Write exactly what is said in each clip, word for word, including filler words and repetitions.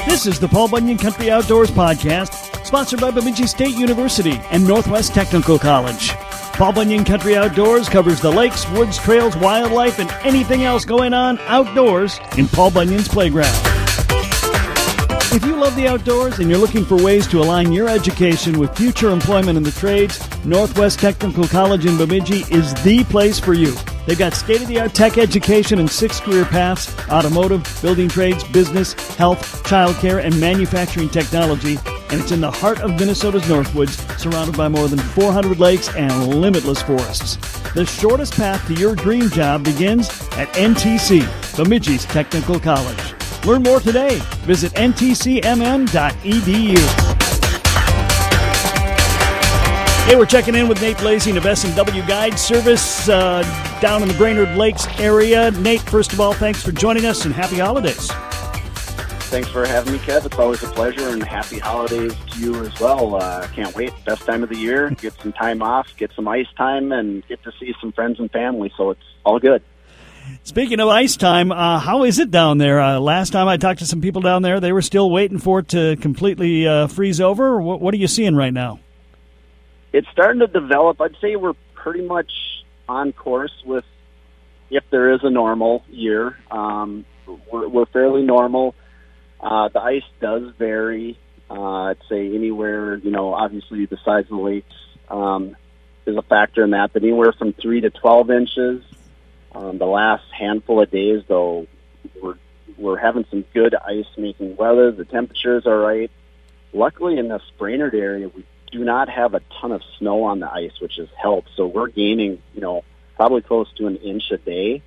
This is the Paul Bunyan Country Outdoors Podcast, sponsored by Bemidji State University and Northwest Technical College. Paul Bunyan Country Outdoors covers the lakes, woods, trails, wildlife, and anything else going on outdoors in Paul Bunyan's playground. If you love the outdoors and you're looking for ways to align your education with future employment in the trades, Northwest Technical College in Bemidji is the place for you. They've got state-of-the-art tech education and six career paths: automotive, building trades, business, health, childcare, and manufacturing technology. And it's in the heart of Minnesota's Northwoods, surrounded by more than four hundred lakes and limitless forests. The shortest path to your dream job begins at N T C, Bemidji's Technical College. Learn more today. Visit N T C M N dot E D U. Hey, we're checking in with Nate Blazing of S and W Guide Service uh, down in the Brainerd Lakes area. Nate, first of all, thanks for joining us and happy holidays. Thanks for having me, Kev. It's always a pleasure, and happy holidays to you as well. Uh, can't wait. Best time of the year. Get some time off, get some ice time, and get to see some friends and family, so it's all good. Speaking of ice time, uh, how is it down there? Uh, last time I talked to some people down there, they were still waiting for it to completely uh, freeze over. What, what are you seeing right now? It's starting to develop. I'd say we're pretty much on course with if there is a normal year. Um, we're, we're fairly normal. Uh, the ice does vary. Uh, I'd say anywhere, you know, obviously the size of the lakes um, is a factor in that, but anywhere from three to twelve inches. Um, the last handful of days, though, we're, we're having some good ice-making weather. The temperatures are right. Luckily, in this Brainerd area, we do not have a ton of snow on the ice, which has helped. So we're gaining, you know, probably close to an inch a day.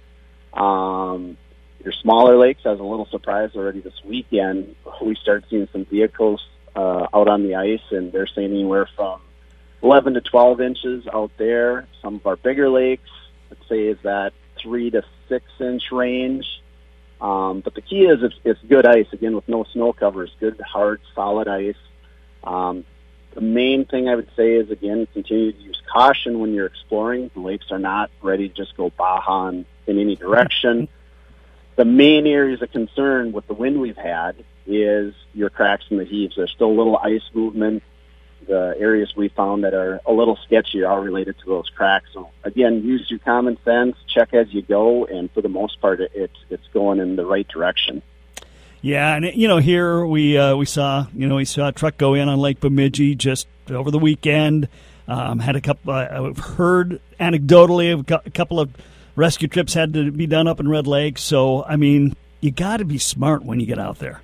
Um, your smaller lakes, I was a little surprised already this weekend. We started seeing some vehicles uh, out on the ice, and they're saying anywhere from eleven to twelve inches out there. Some of our bigger lakes, let's say, is that three to six inch range. Um, but the key is it's, it's good ice, again, with no snow covers, good, hard, solid ice. Um, the main thing I would say is, again, continue to use caution when you're exploring. The lakes are not ready to just go baja in, in any direction. The main areas of concern with the wind we've had is your cracks and the heaves. There's still a little ice movement. The areas we found that are a little sketchy are related to those cracks. So, again, use your common sense, check as you go, and for the most part, it, it's it's going in the right direction. Yeah, and, you know, here we uh, we saw, you know, we saw a truck go in on Lake Bemidji just over the weekend. Um, had a couple, uh, I've heard anecdotally a couple of rescue trips had to be done up in Red Lake. So, I mean, you got to be smart when you get out there.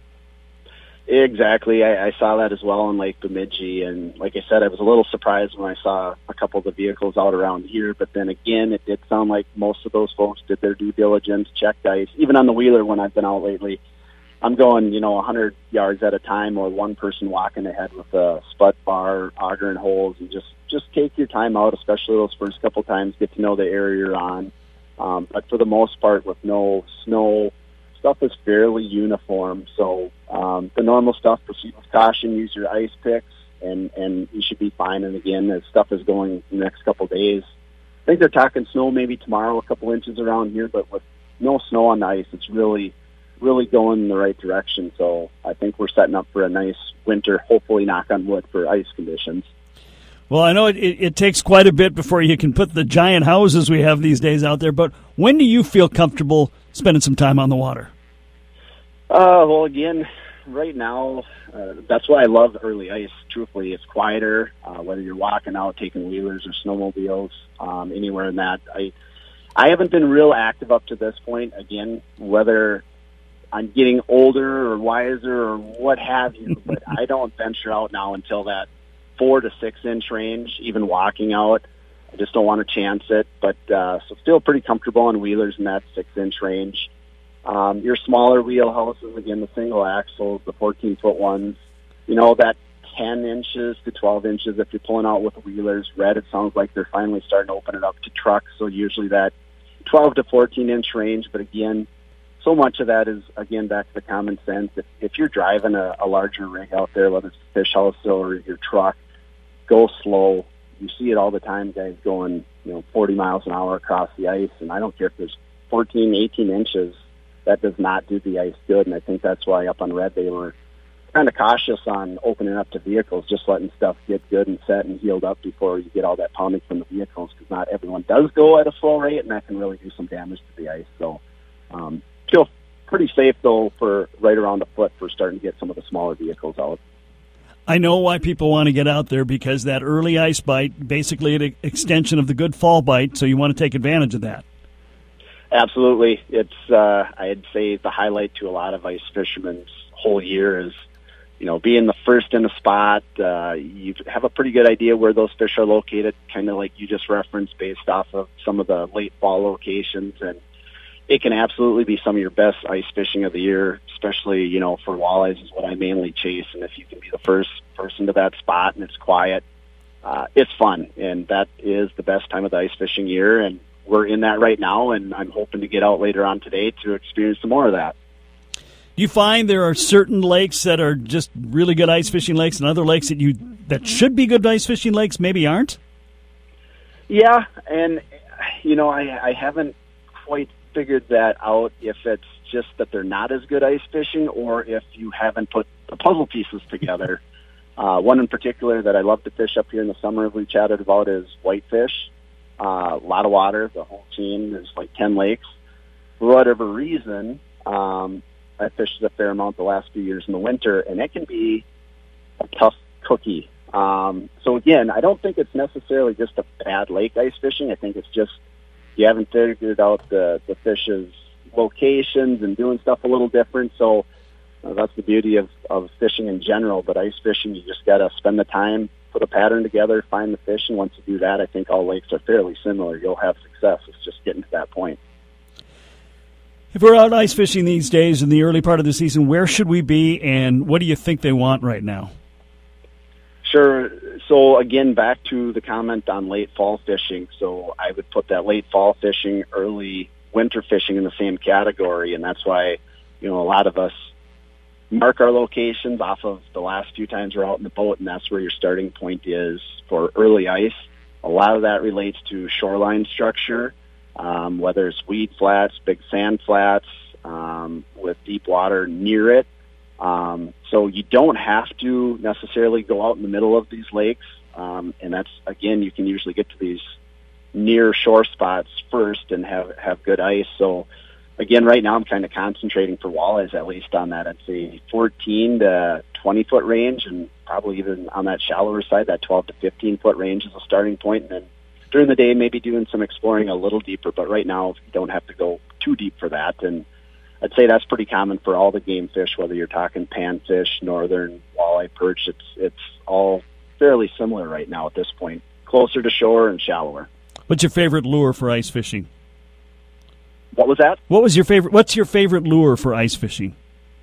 Exactly. I, I saw that as well in Lake Bemidji, and like I said, I was a little surprised when I saw a couple of the vehicles out around here, but then again, it did sound like most of those folks did their due diligence, checked ice. Even on the Wheeler when I've been out lately, I'm going, you know, one hundred yards at a time, or one person walking ahead with a spud bar, auger and holes, and just, just take your time out, especially those first couple times, get to know the area you're on. Um, but for the most part, with no snow, stuff is fairly uniform. So um, the normal stuff, proceed with caution, use your ice picks, and, and you should be fine. And again, as stuff is going the next couple of days, I think they're talking snow maybe tomorrow, a couple inches around here, but with no snow on the ice, it's really, really going in the right direction. So I think we're setting up for a nice winter, hopefully, knock on wood, for ice conditions. Well, I know it, it, it takes quite a bit before you can put the giant houses we have these days out there, but when do you feel comfortable spending some time on the water? Uh, well, again, right now, uh, that's why I love early ice. Truthfully, it's quieter, uh, whether you're walking out, taking wheelers or snowmobiles, um, anywhere in that. I, I haven't been real active up to this point. Again, whether I'm getting older or wiser or what have you, but I don't venture out now until that four to six inch range, even walking out. I just don't want to chance it, but, uh, so still pretty comfortable on wheelers in that six inch range. Um, your smaller wheelhouses, again, the single axles, the fourteen foot ones, you know, that ten inches to twelve inches, if you're pulling out with wheelers. Red, it sounds like they're finally starting to open it up to trucks. So usually that twelve to fourteen inch range. But again, so much of that is, again, back to the common sense. If, if you're driving a, a larger rig out there, whether it's a fish house or your truck, go slow. You see it all the time, guys going, you know, forty miles an hour across the ice. And I don't care if there's fourteen, eighteen inches. That does not do the ice good, and I think that's why up on Red they were kind of cautious on opening up to vehicles, just letting stuff get good and set and healed up before you get all that pounding from the vehicles, because not everyone does go at a slow rate, and that can really do some damage to the ice. So um, feel pretty safe, though, for right around a foot for starting to get some of the smaller vehicles out. I know why people want to get out there, because that early ice bite, basically an extension of the good fall bite, so you want to take advantage of that. Absolutely. It's, uh, I'd say the highlight to a lot of ice fishermen's whole year is, you know, being the first in a spot. Uh, you have a pretty good idea where those fish are located, kind of like you just referenced, based off of some of the late fall locations. And it can absolutely be some of your best ice fishing of the year, especially, you know, for walleyes is what I mainly chase. And if you can be the first person to that spot and it's quiet, uh, it's fun. And that is the best time of the ice fishing year. And we're in that right now, and I'm hoping to get out later on today to experience some more of that. Do you find there are certain lakes that are just really good ice fishing lakes, and other lakes that you that should be good ice fishing lakes maybe aren't? Yeah, and, you know, I, I haven't quite figured that out, if it's just that they're not as good ice fishing or if you haven't put the puzzle pieces together. Uh, one in particular that I love to fish up here in the summer we chatted about is whitefish. Uh, a lot of water, the whole team. There's like ten lakes. For whatever reason, um, I fished a fair amount the last few years in the winter, and it can be a tough cookie. Um, so again, I don't think it's necessarily just a bad lake ice fishing. I think it's just you haven't figured out the, the fish's locations and doing stuff a little different. So uh, that's the beauty of, of fishing in general. But ice fishing, you just got to spend the time, put a pattern together, find the fish, and once you do that, I think all lakes are fairly similar. You'll have success. It's just getting to that point. If we're out ice fishing these days in the early part of the season, where should we be, and what do you think they want right now? Sure. So, again, back to the comment on late fall fishing. So I would put that late fall fishing, early winter fishing in the same category, and that's why, you know, a lot of us mark our locations off of the last few times we're out in the boat, and that's where your starting point is for early ice. A lot of that relates to shoreline structure, um, whether it's weed flats, big sand flats, um, with deep water near it. Um, so you don't have to necessarily go out in the middle of these lakes, um, and that's, again, you can usually get to these near shore spots first and have, have good ice. So, again, right now I'm kind of concentrating for walleyes at least on that, I'd say fourteen to twenty foot range, and probably even on that shallower side, that twelve to fifteen foot range is a starting point. And then during the day, maybe doing some exploring a little deeper, but right now you don't have to go too deep for that. And I'd say that's pretty common for all the game fish, whether you're talking panfish, northern, walleye, perch. It's, it's all fairly similar right now at this point, closer to shore and shallower. What's your favorite lure for ice fishing? What was that? What was your favorite? What's your favorite lure for ice fishing?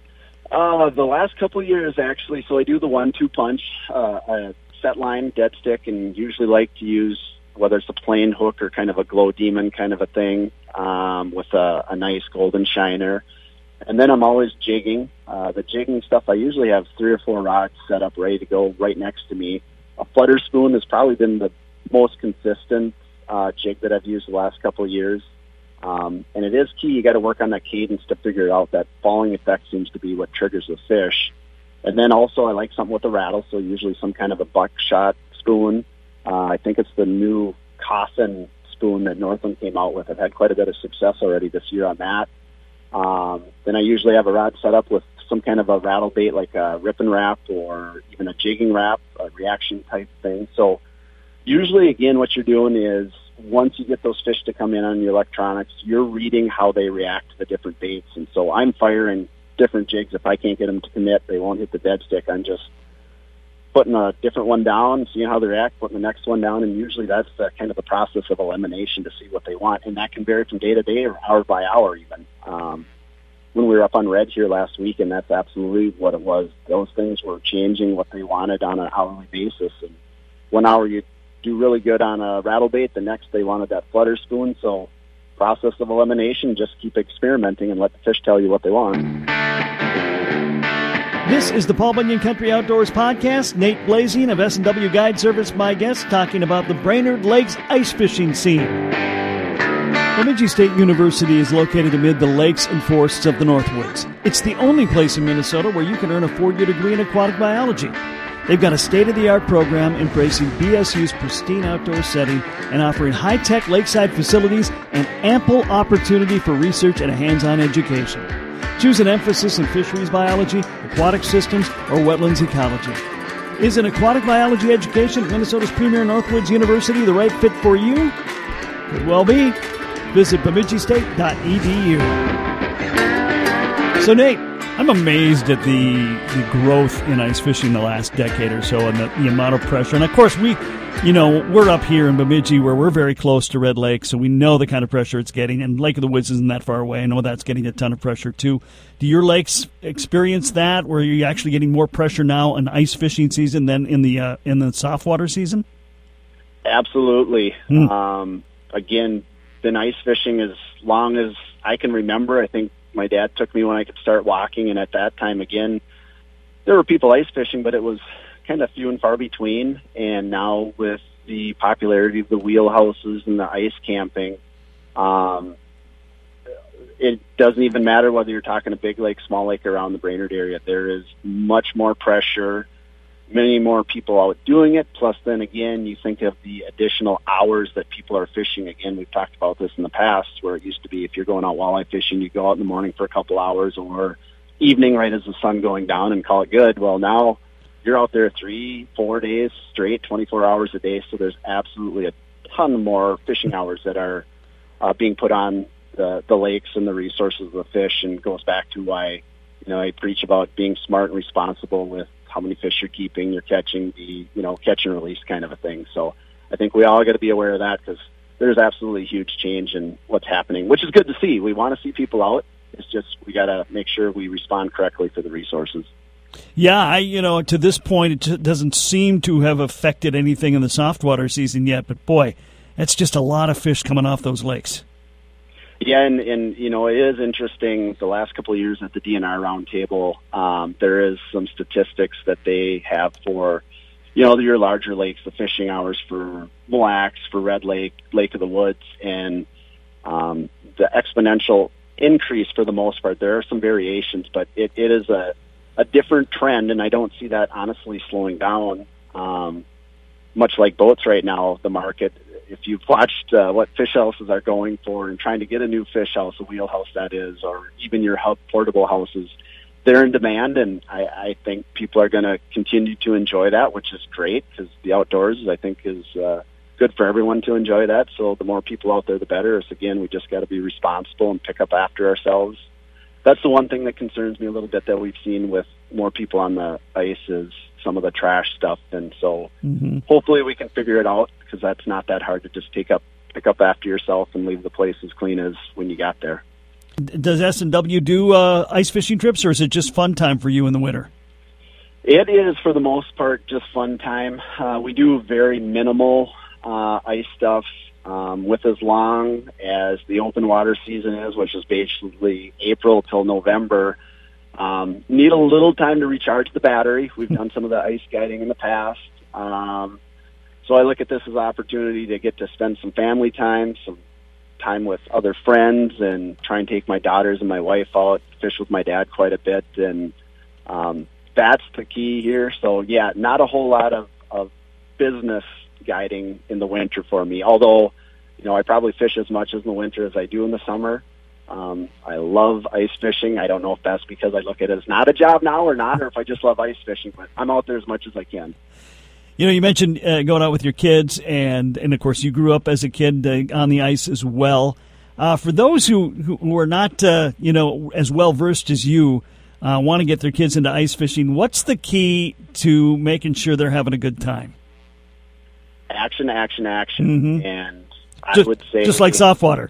Uh, the last couple of years, actually. So I do the one-two punch, uh, a set line, dead stick, and usually like to use whether it's a plain hook or kind of a glow demon kind of a thing, um, with a, a nice golden shiner. And then I'm always jigging. Uh, the jigging stuff, I usually have three or four rods set up ready to go right next to me. A flutter spoon has probably been the most consistent uh, jig that I've used the last couple of years. Um, and it is key. You got to work on that cadence to figure out that falling effect seems to be what triggers the fish. And then also I like something with a rattle, so usually some kind of a buckshot spoon. Uh, I think it's the new Coffin spoon that Northland came out with. I've had quite a bit of success already this year on that. Um, then I usually have a rod set up with some kind of a rattle bait, like a rip and wrap or even a jigging wrap, a reaction type thing. So usually, again, what you're doing is once you get those fish to come in on your electronics, you're reading how they react to the different baits. And so I'm firing different jigs. If I can't get them to commit, they won't hit the dead stick. I'm just putting a different one down, seeing how they react, putting the next one down, and usually that's the, kind of the process of elimination to see what they want. And that can vary from day to day or hour by hour even. Um, when we were up on Red here last week, and that's absolutely what it was. Those things were changing what they wanted on an hourly basis. And one hour you do really good on a rattle bait, the next they wanted that flutter spoon. So process of elimination, just keep experimenting and let the fish tell you what they want. This is the Paul Bunyan Country Outdoors Podcast. Nate Blazing of S and W Guide Service, my guest, talking about the Brainerd Lakes ice fishing scene. Bemidji State University is located amid the lakes and forests of the Northwoods. It's the only place in Minnesota where you can earn a four-year degree in aquatic biology. They've got a state-of-the-art program embracing B S U's pristine outdoor setting and offering high-tech lakeside facilities and ample opportunity for research and a hands-on education. Choose an emphasis in fisheries biology, aquatic systems, or wetlands ecology. Is an aquatic biology education at Minnesota's premier Northwoods University the right fit for you? Could well be. Visit bemidji state dot e d u. So, Nate, I'm amazed at the the growth in ice fishing the last decade or so and the, the amount of pressure. And, of course, we, you know, we're up here in Bemidji where we're very close to Red Lake, so we know the kind of pressure it's getting. And Lake of the Woods isn't that far away. I know that's getting a ton of pressure, too. Do your lakes experience that, where you're actually getting more pressure now in ice fishing season than in the uh, in the soft water season? Absolutely. Mm. Um, again, been ice fishing as long as I can remember. I think my dad took me when I could start walking, and at that time, again, there were people ice fishing, but it was kind of few and far between. And now with the popularity of the wheelhouses and the ice camping, um, it doesn't even matter whether you're talking a big lake, small lake, around the Brainerd area. There is much more pressure, many more people out doing it. Plus, then again, you think of the additional hours that people are fishing. Again, we've talked about this in the past, where it used to be if you're going out walleye fishing, you go out in the morning for a couple hours or evening right as the sun going down and call it good. Well, now you're out there three, four days straight, twenty-four hours a day. So there's absolutely a ton more fishing hours that are uh, being put on the, the lakes and the resources of the fish, and goes back to why, you know, I preach about being smart and responsible with how many fish you're keeping, you're catching, the, you know, catch and release kind of a thing. So I think we all got to be aware of that, because there's absolutely a huge change in what's happening, which is good to see. We want to see people out. It's just we got to make sure we respond correctly for the resources. Yeah, I, you know, to this point, it just doesn't seem to have affected anything in the soft water season yet. But boy, that's just a lot of fish coming off those lakes. Yeah, and, and you know, it is interesting. The last couple of years at the D N R Roundtable, um, there is some statistics that they have for, you know, your larger lakes, the fishing hours for Mille Lacs, for Red Lake, Lake of the Woods, and um, the exponential increase for the most part. There are some variations, but it, it is a, a different trend, and I don't see that honestly slowing down. Um, much like boats right now, the market, if you've watched uh, what fish houses are going for and trying to get a new fish house, a wheelhouse that is, or even your portable houses, they're in demand, and I, I think people are going to continue to enjoy that, which is great, because the outdoors, I think, is uh, good for everyone to enjoy that. So the more people out there, the better. So again, we just got to be responsible and pick up after ourselves. That's the one thing that concerns me a little bit that we've seen with more people on the ice is some of the trash stuff. And so mm-hmm. hopefully we can figure it out, because that's not that hard to just take up, pick up after yourself and leave the place as clean as when you got there. Does S and W do uh, ice fishing trips, or is it just fun time for you in the winter? It is, for the most part, just fun time. Uh, we do very minimal uh, ice stuff. Um, with as long as the open water season is, which is basically April till November, um, need a little time to recharge the battery. We've done some of the ice guiding in the past. Um, so I look at this as an opportunity to get to spend some family time, some time with other friends, and try and take my daughters and my wife out, fish with my dad quite a bit. And um, that's the key here. So, yeah, not a whole lot of, of business guiding in the winter for me, although, you know, I probably fish as much as in the winter as I do in the summer. Um, I love ice fishing. I don't know if that's because I look at it as not a job now or not, or if I just love ice fishing, but I'm out there as much as I can. You know, you mentioned uh, going out with your kids, and, and of course you grew up as a kid uh, on the ice as well. Uh, for those who, who, who are not, uh, you know, as well-versed as you, uh, want to get their kids into ice fishing, what's the key to making sure they're having a good time? Action, action, action. Mm-hmm. And I just, would say... Just like soft water.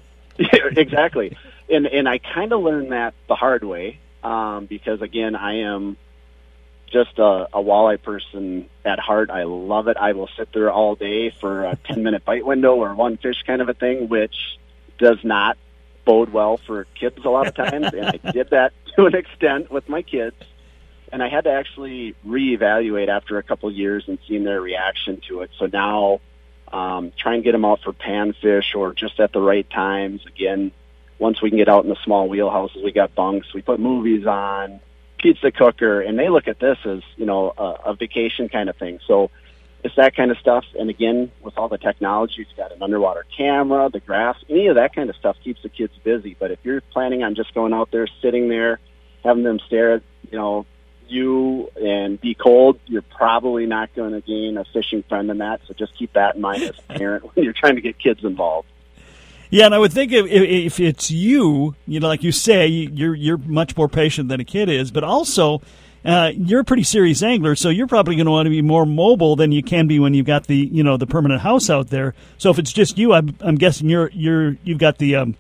Exactly. And and I kind of learned that the hard way, um, because, again, I am just a, a walleye person at heart. I love it. I will sit there all day for a ten-minute bite window or one fish kind of a thing, which does not bode well for kids a lot of times. And I did that to an extent with my kids. And I had to actually reevaluate after a couple of years and seeing their reaction to it. So now Um, try and get them out for panfish or just at the right times. Again, once we can get out in the small wheelhouses, we got bunks. We put movies on, pizza cooker, and they look at this as, you know, a, a vacation kind of thing. So it's that kind of stuff. And again, with all the technology, you've got an underwater camera, the graphs, any of that kind of stuff keeps the kids busy. But if you're planning on just going out there, sitting there, having them stare at, you know, you and be cold, you're probably not going to gain a fishing friend in that. So just keep that in mind as a parent when you're trying to get kids involved. Yeah, and I would think if, if it's you, you know, like you say, you're you're much more patient than a kid is, but also uh, you're a pretty serious angler, so you're probably going to want to be more mobile than you can be when you've got the, you know, the permanent house out there. So if it's just you, I'm, I'm guessing you're you're you've got the um,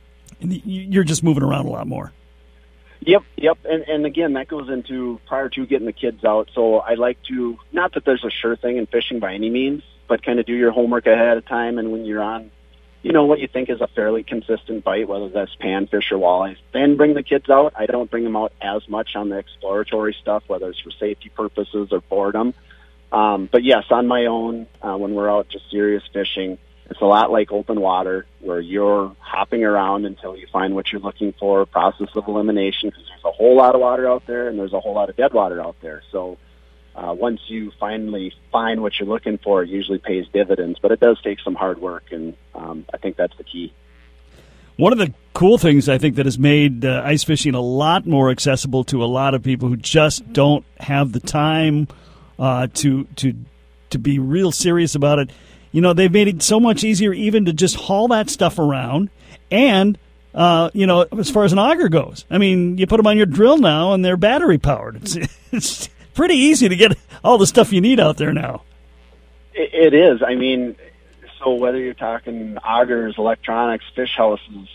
you're just moving around a lot more. Yep, yep, and and again, that goes into prior to getting the kids out. So I like to, not that there's a sure thing in fishing by any means, but kind of do your homework ahead of time, and when you're on, you know, what you think is a fairly consistent bite, whether that's panfish or walleyes, then bring the kids out. I don't bring them out as much on the exploratory stuff, whether it's for safety purposes or boredom. Um, but yes, on my own, uh, when we're out just serious fishing, it's a lot like open water where you're hopping around until you find what you're looking for, process of elimination, because there's a whole lot of water out there and there's a whole lot of dead water out there. So uh, once you finally find what you're looking for, it usually pays dividends, but it does take some hard work, and um, I think that's the key. One of the cool things I think that has made uh, ice fishing a lot more accessible to a lot of people who just don't have the time uh, to to to be real serious about it. You know, they've made it so much easier even to just haul that stuff around. And, uh, you know, as far as an auger goes, I mean, you put them on your drill now and they're battery powered. It's, it's pretty easy to get all the stuff you need out there now. It, it is. I mean, so whether you're talking augers, electronics, fish houses,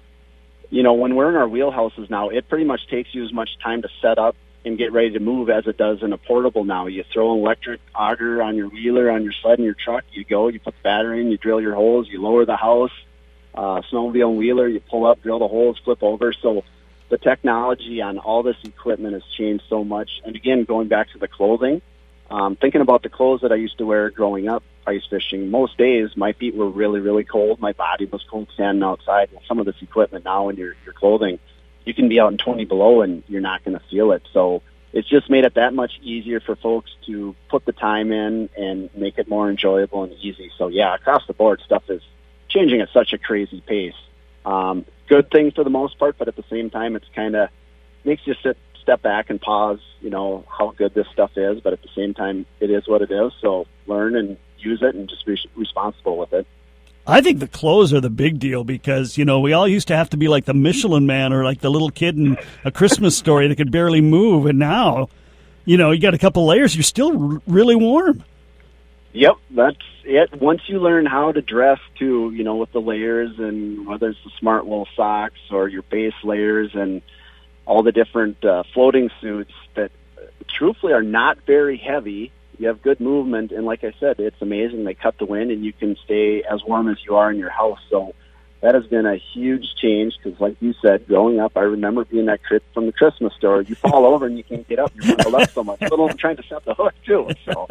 you know, when we're in our wheelhouses now, it pretty much takes you as much time to set up and get ready to move as it does in a portable now. You throw an electric auger on your wheeler, on your sled, in your truck, you go, you put the battery in, you drill your holes, you lower the house, uh, snowmobile and wheeler, you pull up, drill the holes, flip over. So the technology on all this equipment has changed so much. And again, going back to the clothing, um, thinking about the clothes that I used to wear growing up ice fishing, most days my feet were really, really cold. My body was cold standing outside. And some of this equipment now in your, your clothing, you can be out in twenty below and you're not going to feel it. So it's just made it that much easier for folks to put the time in and make it more enjoyable and easy. So yeah, across the board, stuff is changing at such a crazy pace. Um, good thing for the most part, but at the same time, it's kind of makes you sit, step back and pause, you know, how good this stuff is. But at the same time, it is what it is. So learn and use it and just be responsible with it. I think the clothes are the big deal because, you know, we all used to have to be like the Michelin Man or like the little kid in A Christmas Story that could barely move. And now, you know, you got a couple layers, you're still r- really warm. Yep, that's it. Once you learn how to dress too, you know, with the layers and whether it's the smart wool socks or your base layers and all the different uh, floating suits that uh, truthfully are not very heavy. You have good movement, and like I said, it's amazing. They cut the wind, and you can stay as warm as you are in your house. So that has been a huge change because, like you said, growing up, I remember being that kid from the Christmas Story. You fall over and you can't get up. You're bundled up so much. Let alone trying to set the hook, too. So.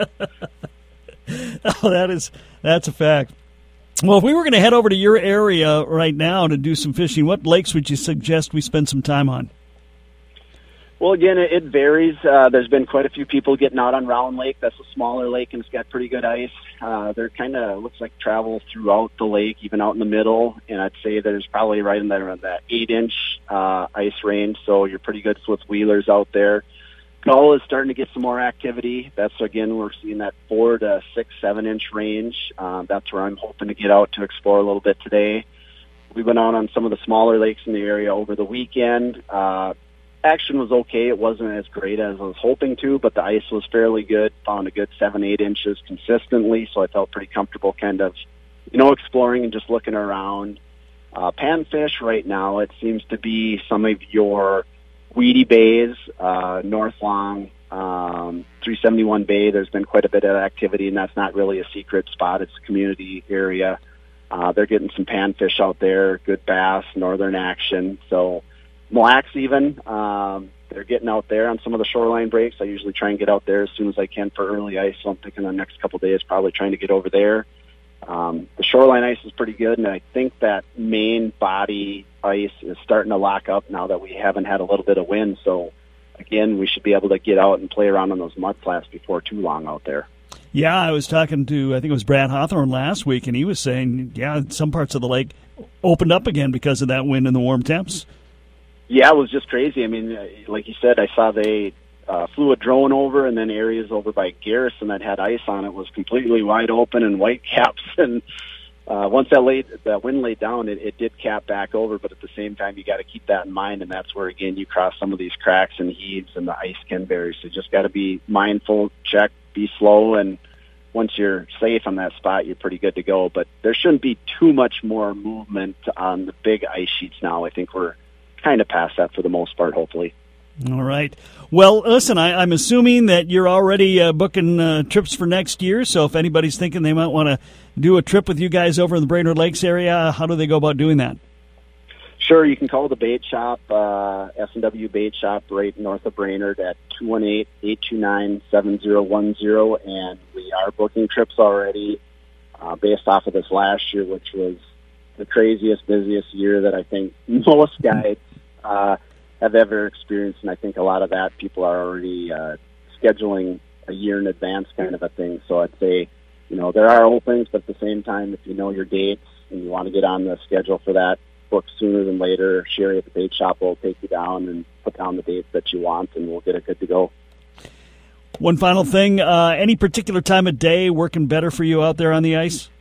Oh, that is, that's a fact. Well, if we were going to head over to your area right now to do some fishing, what lakes would you suggest we spend some time on? Well, again, it, it varies. Uh, there's been quite a few people getting out on Round Lake. That's a smaller lake, and it's got pretty good ice. Uh, there kind of looks like travel throughout the lake, even out in the middle, and I'd say there's probably right in there around that eight-inch uh, ice range, so you're pretty good with wheelers out there. Gull is starting to get some more activity. That's, again, we're seeing that four to six, seven-inch range. Uh, that's where I'm hoping to get out to explore a little bit today. We went out on some of the smaller lakes in the area over the weekend. Uh, action was okay. It wasn't as great as I was hoping to, but the ice was fairly good. Found a good seven, eight inches consistently, so I felt pretty comfortable kind of, you know, exploring and just looking around. Uh, panfish right now, it seems to be some of your weedy bays, uh, North Long, um, three seventy-one Bay. There's been quite a bit of activity, and that's not really a secret spot. It's a community area. Uh, they're getting some panfish out there, good bass, northern action. So Mille Lacs even, um, they're getting out there on some of the shoreline breaks. I usually try and get out there as soon as I can for early ice, so I'm thinking the next couple of days probably trying to get over there. Um, the shoreline ice is pretty good, and I think that main body ice is starting to lock up now that we haven't had a little bit of wind. So, again, we should be able to get out and play around on those mud flats before too long out there. Yeah, I was talking to, I think it was Brad Hawthorne last week, and he was saying, yeah, some parts of the lake opened up again because of that wind and the warm temps. Yeah, it was just crazy. I mean, like you said, I saw they uh, flew a drone over, and then areas over by Garrison that had ice on it was completely wide open and white caps. And uh, once that laid, that wind laid down, it, it did cap back over. But at the same time, you got to keep that in mind, and that's where again you cross some of these cracks and heaves, and the ice can vary. So you just got to be mindful, check, be slow, and once you're safe on that spot, you're pretty good to go. But there shouldn't be too much more movement on the big ice sheets now. I think we're kind of past that for the most part, hopefully. All right. Well, listen, I, I'm assuming that you're already uh, booking uh, trips for next year, so if anybody's thinking they might want to do a trip with you guys over in the Brainerd Lakes area, how do they go about doing that? Sure, you can call the bait shop, uh, S and W Bait Shop, right north of Brainerd at two one eight, eight two nine, seven zero one zero, and we are booking trips already uh, based off of this last year, which was the craziest, busiest year that I think most guys uh, have ever experienced, and I think a lot of that people are already uh, scheduling a year in advance kind of a thing. So I'd say, you know, there are openings, but at the same time, if you know your dates and you want to get on the schedule for that, book sooner than later. Sherry at the bait shop will take you down and put down the dates that you want, and we'll get it good to go. One final thing, uh, any particular time of day working better for you out there on the ice?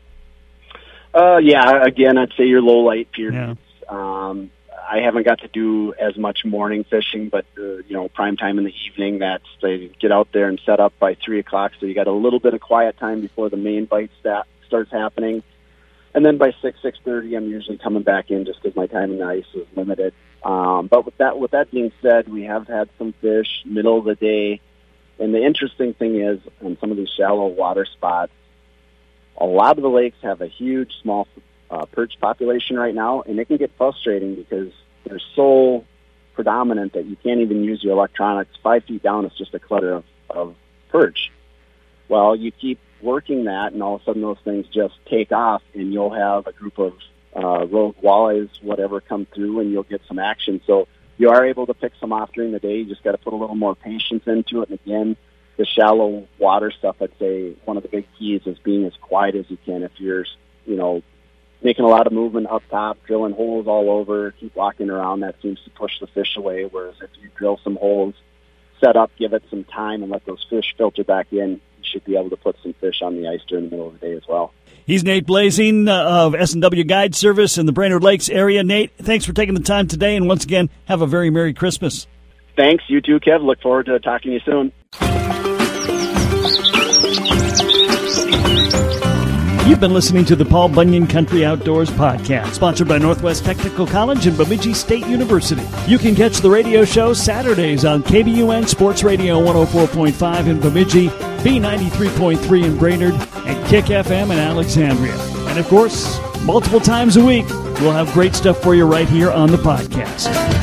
Uh, yeah, again, I'd say your low light periods. Yeah. Um, I haven't got to do as much morning fishing, but, uh, you know, prime time in the evening, that's they get out there and set up by three o'clock, so you got a little bit of quiet time before the main bite stat starts happening. And then by six, six thirty, I'm usually coming back in just because my time in the ice is limited. Um, but with that, with that being said, we have had some fish middle of the day. And the interesting thing is, on some of these shallow water spots, a lot of the lakes have a huge small uh, perch population right now, and it can get frustrating because they're so predominant that you can't even use your electronics. Five feet down, it's just a clutter of, of perch. Well, you keep working that, and all of a sudden those things just take off, and you'll have a group of uh, rogue walleyes, whatever, come through, and you'll get some action. So you are able to pick some off during the day. You just got to put a little more patience into it. And again, the shallow water stuff, I'd say one of the big keys is being as quiet as you can. If you're, you know, making a lot of movement up top, drilling holes all over, keep walking around, that seems to push the fish away. Whereas if you drill some holes, set up, give it some time, and let those fish filter back in, you should be able to put some fish on the ice during the middle of the day as well. He's Nate Blazing uh, of S and W Guide Service in the Brainerd Lakes area. Nate, thanks for taking the time today, and once again, have a very Merry Christmas. Thanks. You too, Kev. Look forward to talking to you soon. You've been listening to the Paul Bunyan Country Outdoors podcast, sponsored by Northwest Technical College and Bemidji State University. You can catch the radio show Saturdays on K B U N Sports Radio one oh four point five in Bemidji, B ninety-three point three in Brainerd, and Kick F M in Alexandria. And of course, multiple times a week, we'll have great stuff for you right here on the podcast.